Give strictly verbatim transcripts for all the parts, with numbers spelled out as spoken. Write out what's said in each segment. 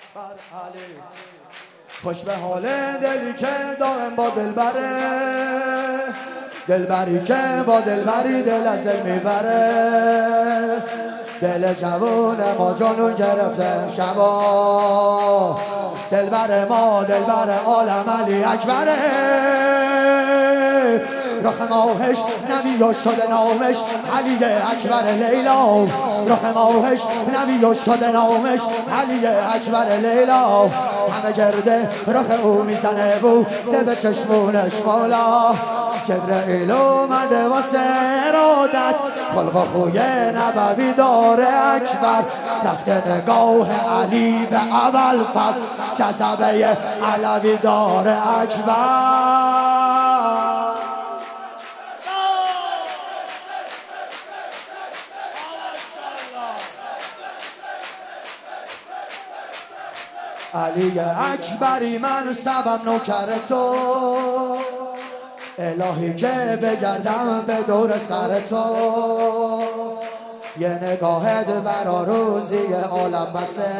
خوش به حال دلی که دائم با دلبره، دلبری که با دلبری دل از دل میبره. دل جوون ما جانون گرفته شبا، دلبر ما دلبر عالم علی اکبره. رخ ماهش نبی شده نامش علی اکبر لیلا، رخ ماهش نبی شده نامش علی اکبر لیلا. همه گرده رخ او میزنه بو سه چشمونش مالا. جبرئیل اومده واسه ارادت، خلق و خوی نبوی داره اکبر. رفته نگاه علی به اول فصل، جذبه علوی داره اکبر. علی اکبری من سبم نوکر تو، الهی که بگردم به دور سر تو. یه نگاهت برا روزی عالم بسه،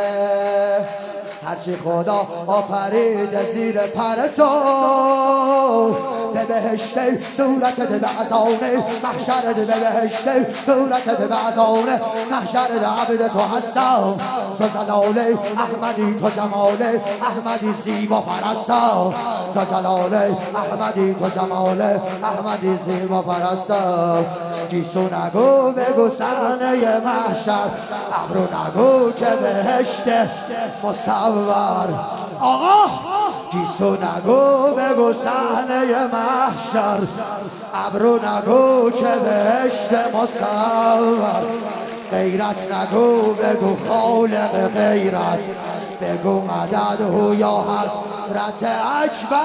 هرچی خدا آفرید زیر پر تو. به بهشته صورتت به ازانه، محشرت به بهشته صورتت به ازانه. محشرت عبد تو هستم زجلاله، احمدی تو جماله، احمدی زیبا پرستم زجلاله. احمدی تو جماله، احمدی زیبا پرستم. گیسو نگو بگو صحنه محشر، ابرو نگو که بهشت مصور. آقا گیسو نگو بگو صحنه محشر، ابرو نگو که بهشت مصور. غیرت نگو بگو خالق غیرت، بگو مدد هو یا حضرت اکبر.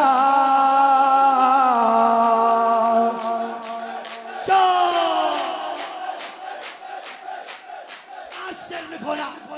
چا اصل میکنم